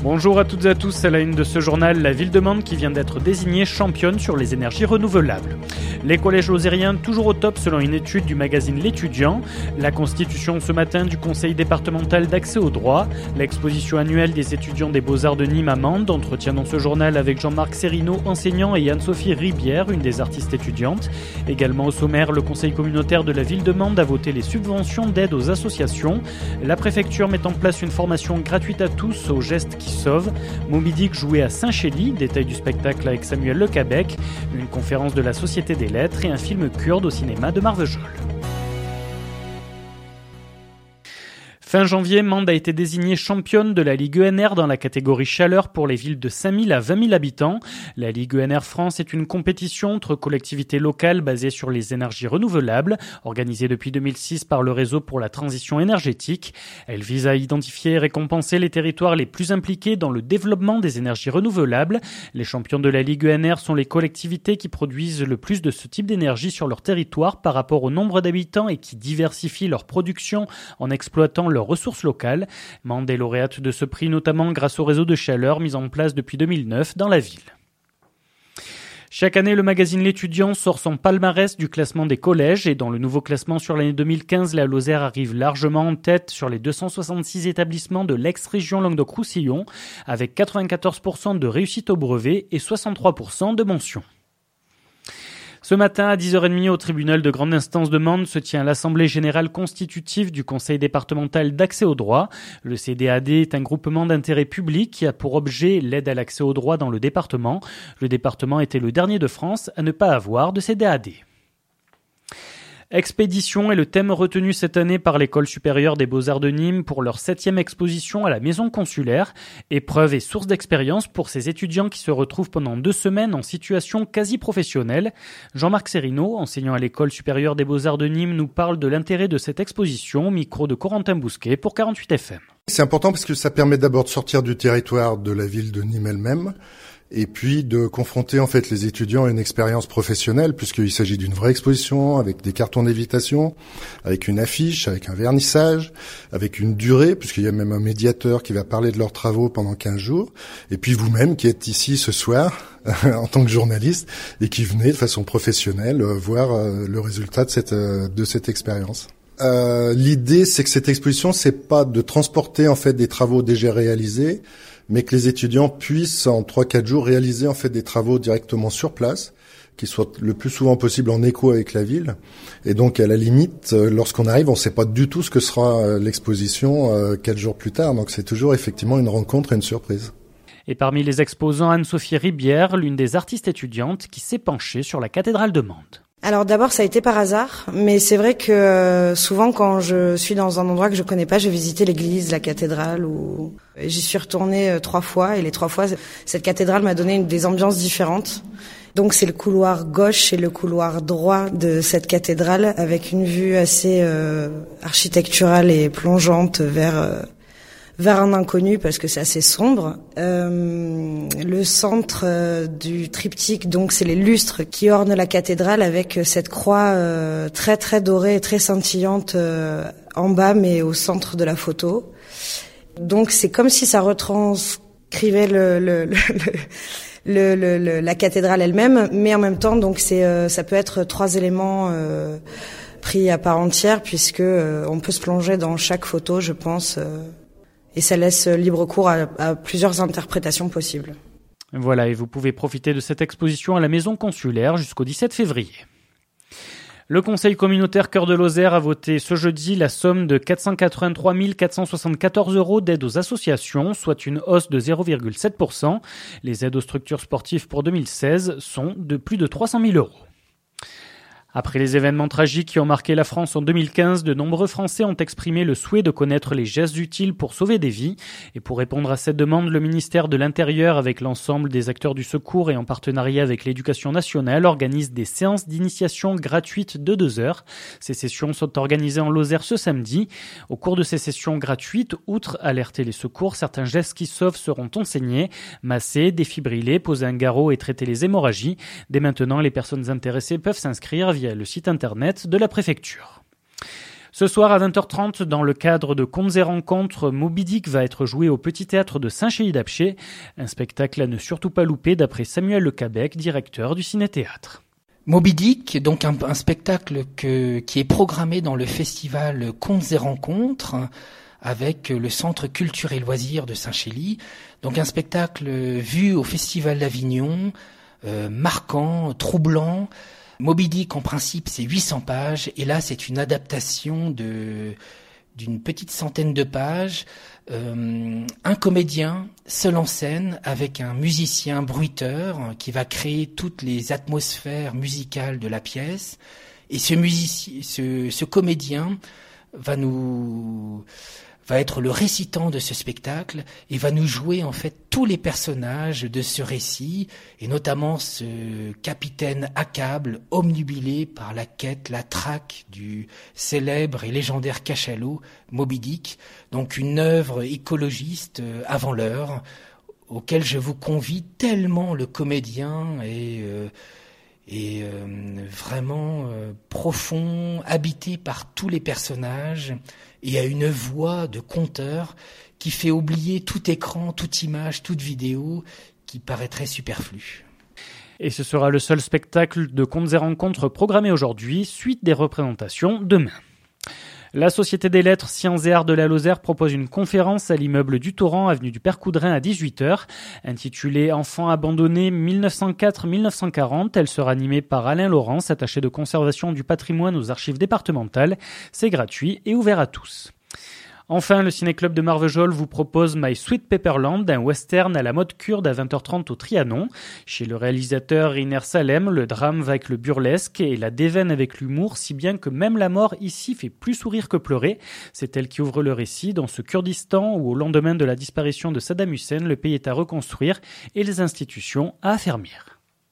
Bonjour à toutes et à tous, à la une de ce journal, la ville de Mende qui vient d'être désignée championne sur les énergies renouvelables. Les collèges lozériens toujours au top selon une étude du magazine L'Étudiant. La constitution ce matin du conseil départemental d'accès au droit. L'exposition annuelle des étudiants des Beaux-Arts de Nîmes à Mende. Entretien dans ce journal avec Jean-Marc Serino, enseignant, et Anne-Sophie Ribière, une des artistes étudiantes. Également au sommaire, le conseil communautaire de la ville de Mende a voté les subventions d'aide aux associations. La préfecture met en place une formation gratuite à tous aux gestes qui sauvent. Moby Dick joué à Saint-Chély, détail du spectacle avec Samuel Lecabec, une conférence de la Société des Lettres et un film kurde au cinéma de Marvejols. Fin janvier, Mende a été désignée championne de la Ligue ENR dans la catégorie chaleur pour les villes de 5 000 à 20 000 habitants. La Ligue ENR France est une compétition entre collectivités locales basée sur les énergies renouvelables, organisée depuis 2006 par le Réseau pour la transition énergétique. Elle vise à identifier et récompenser les territoires les plus impliqués dans le développement des énergies renouvelables. Les champions de la Ligue ENR sont les collectivités qui produisent le plus de ce type d'énergie sur leur territoire par rapport au nombre d'habitants et qui diversifient leur production en exploitant leurs ressources locales. Mende est lauréate de ce prix notamment grâce au réseau de chaleur mis en place depuis 2009 dans la ville. Chaque année, le magazine L'Étudiant sort son palmarès du classement des collèges et dans le nouveau classement sur l'année 2015, la Lozère arrive largement en tête sur les 266 établissements de l'ex-région Languedoc-Roussillon avec 94% de réussite au brevet et 63% de mention. Ce matin, à 10h30, au tribunal de grande instance de Mende se tient l'Assemblée générale constitutive du Conseil départemental d'accès au droit. Le CDAD est un groupement d'intérêt public qui a pour objet l'aide à l'accès au droit dans le département. Le département était le dernier de France à ne pas avoir de CDAD. Expédition est le thème retenu cette année par l'École supérieure des Beaux-Arts de Nîmes pour leur 7e exposition à la maison consulaire. Épreuve et source d'expérience pour ces étudiants qui se retrouvent pendant 2 semaines en situation quasi professionnelle. Jean-Marc Serino, enseignant à l'École supérieure des Beaux-Arts de Nîmes, nous parle de l'intérêt de cette exposition, micro de Corentin Bousquet pour 48 FM. C'est important parce que ça permet d'abord de sortir du territoire de la ville de Nîmes elle-même, et puis de confronter en fait les étudiants à une expérience professionnelle, puisqu'il s'agit d'une vraie exposition avec des cartons d'invitation, avec une affiche, avec un vernissage, avec une durée, puisqu'il y a même un médiateur qui va parler de leurs travaux pendant 15 jours, et puis vous-même qui êtes ici ce soir en tant que journaliste et qui venez de façon professionnelle voir le résultat de cette expérience. L'idée, c'est que cette exposition, c'est pas de transporter en fait des travaux déjà réalisés, mais que les étudiants puissent en 3-4 jours réaliser en fait des travaux directement sur place, qui soient le plus souvent possible en écho avec la ville. Et donc à la limite, lorsqu'on arrive, on ne sait pas du tout ce que sera l'exposition 4 jours plus tard. Donc c'est toujours effectivement une rencontre et une surprise. Et parmi les exposants, Anne-Sophie Ribière, l'une des artistes étudiantes qui s'est penchée sur la cathédrale de Mende. Alors d'abord ça a été par hasard, mais c'est vrai que souvent quand je suis dans un endroit que je connais pas, je vais visiter l'église, la cathédrale, ou j'y suis retournée 3 fois et les 3 fois cette cathédrale m'a donné des ambiances différentes. Donc c'est le couloir gauche et le couloir droit de cette cathédrale avec une vue assez architecturale et plongeante vers un inconnu parce que c'est assez sombre. Le centre du triptyque, donc c'est les lustres qui ornent la cathédrale avec cette croix très très dorée et très scintillante en bas mais au centre de la photo. Donc c'est comme si ça retranscrivait la cathédrale elle-même, mais en même temps donc ça peut être 3 éléments pris à part entière puisque on peut se plonger dans chaque photo, je pense. Et ça laisse libre cours à plusieurs interprétations possibles. Voilà, et vous pouvez profiter de cette exposition à la maison consulaire jusqu'au 17 février. Le Conseil communautaire Cœur de Lozère a voté ce jeudi la somme de 483 474 € d'aide aux associations, soit une hausse de 0,7%. Les aides aux structures sportives pour 2016 sont de plus de 300 000 €. Après les événements tragiques qui ont marqué la France en 2015, de nombreux Français ont exprimé le souhait de connaître les gestes utiles pour sauver des vies. Et pour répondre à cette demande, le ministère de l'Intérieur, avec l'ensemble des acteurs du secours et en partenariat avec l'Éducation nationale, organise des séances d'initiation gratuites de 2 heures. Ces sessions sont organisées en Lozère ce samedi. Au cours de ces sessions gratuites, outre alerter les secours, certains gestes qui sauvent seront enseignés. Masser, défibriller, poser un garrot et traiter les hémorragies. Dès maintenant, les personnes intéressées peuvent s'inscrire via le site internet de la préfecture. Ce soir à 20h30, dans le cadre de Contes et Rencontres, Moby Dick va être joué au Petit Théâtre de Saint-Chély-d'Apcher. Un spectacle à ne surtout pas louper d'après Samuel Le Cabec, directeur du Ciné-Théâtre. Moby Dick, donc un spectacle qui est programmé dans le festival Contes et Rencontres avec le Centre Culture et Loisirs de Saint-Chély. Donc un spectacle vu au Festival d'Avignon, marquant, troublant. Moby Dick, en principe, c'est 800 pages, et là, c'est une adaptation d'une petite centaine de pages. Un comédien seul en scène avec un musicien bruiteur qui va créer toutes les atmosphères musicales de la pièce. Et ce comédien va être le récitant de ce spectacle et va nous jouer en fait tous les personnages de ce récit, et notamment ce capitaine accable, omnubilé par la quête, la traque du célèbre et légendaire cachalot Moby Dick. Donc une œuvre écologiste avant l'heure, auquel je vous convie tellement le comédien est vraiment profond, habité par tous les personnages, et a une voix de conteur qui fait oublier tout écran, toute image, toute vidéo qui paraîtrait superflue. Et ce sera le seul spectacle de Contes et Rencontres programmé aujourd'hui, suite des représentations demain. La Société des Lettres, Sciences et Arts de la Lozère propose une conférence à l'immeuble du Torrent, avenue du Père Coudrin à 18h, intitulée « Enfants abandonnés 1904-1940 ». Elle sera animée par Alain Laurence, attaché de conservation du patrimoine aux archives départementales. C'est gratuit et ouvert à tous. Enfin, le Ciné-Club de Marvejols vous propose My Sweet Pepperland, un western à la mode kurde à 20h30 au Trianon. Chez le réalisateur Riner Salem, le drame va avec le burlesque et la déveine avec l'humour, si bien que même la mort ici fait plus sourire que pleurer. C'est elle qui ouvre le récit dans ce Kurdistan où, au lendemain de la disparition de Saddam Hussein, le pays est à reconstruire et les institutions à affermir.